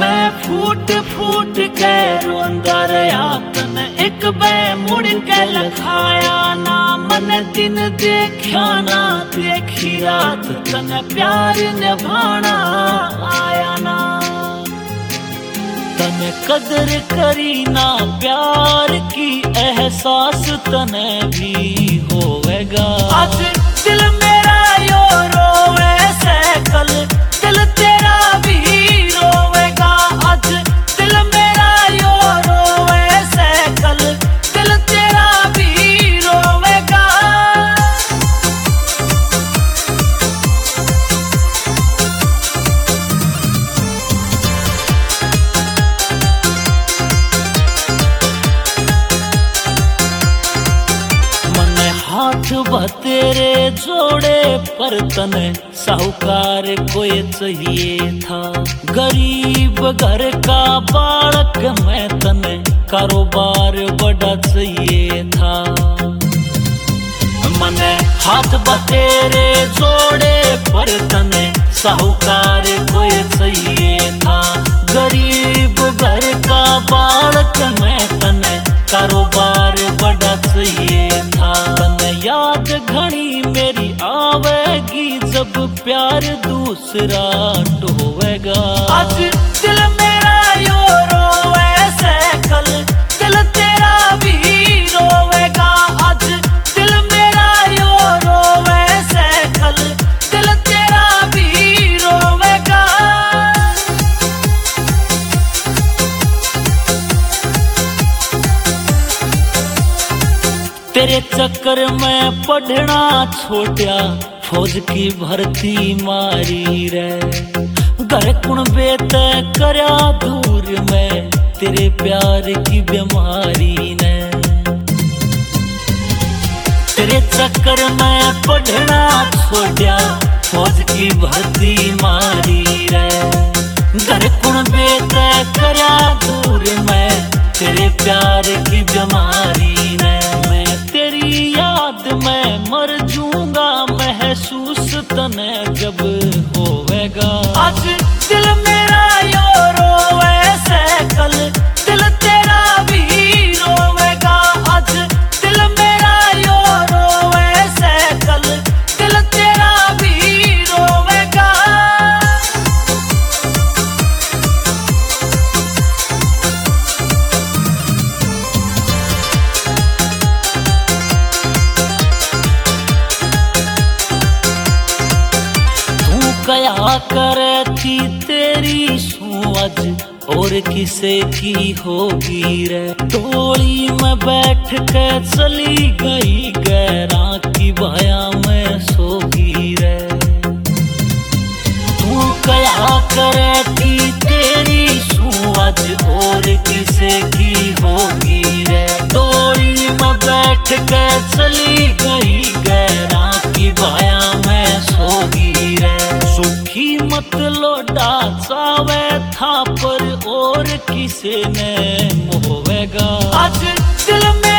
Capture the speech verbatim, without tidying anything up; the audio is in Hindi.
मैं फूट फूट के रोंदा रहा तने एक बे मुड़ के लखाया ना मन दिन देखा ना देखी रात तने प्यार निभाना आया ना तने कदर करी ना प्यार की एहसास तने भी होवेगा। आज दिल मेरा यो रोवे से कल दिल तेरा भी रोवेगा। आज दिल मेरा यो रोवे से कल दिल तेरा भी रोवेगा। मने हाथ बतेरे जोड़े पर तने साहूकार कोई चाहिए था। गरीब घर का बालक मैं तने कारोबार बड़ा चाहिए था। मने हाथ बतेरे जोड़े पर तने साहूकार कोई चाहिए था। गरीब घर का बालक मैं तने कारोबार बड़ा चाहिए था। तने याद घड़ी मेरी आवेगी जब प्यार दूसरा ढोवेगा। आज दिल मेरा यो रोवे से कल दिल तेरा भी रोवेगा। आज दिल मेरा यो रोवे से कल दिल तेरा भी रोवेगा। तेरे चक्कर में पढ़ना छोड़ा फौज की भर्ती मारी रे। घर कुण बेत करया दूर में तेरे प्यार की बीमारी ने। तेरे चक्कर में पढ़ना छोड़ा फौज की भर्ती मारी रे। घर कुण बेत करया दूर में तेरे प्यार की बीमारी ने। याद में मर जूंगा महसूस तने जब होवेगा। आज दिल मेरा यो रोवे से कल दिल तेरा भी रोवेगा। आज दिल मेरा यो रोवे से कल दिल तेरा भी रोवेगा। कया करे थी तेरी सूझ और किसे की होगी रे। टोली में बैठ के चली गई गैरा की भाया में सोगी रे। तू कया करे थी तेरी सूझ और किसे की होगी रे। टोली में बैठ के चली गई गैरा की भाया में सोगी रे। सुखी मत लौटा चावे था पर और किसे ने मोहेगा। आज दिल में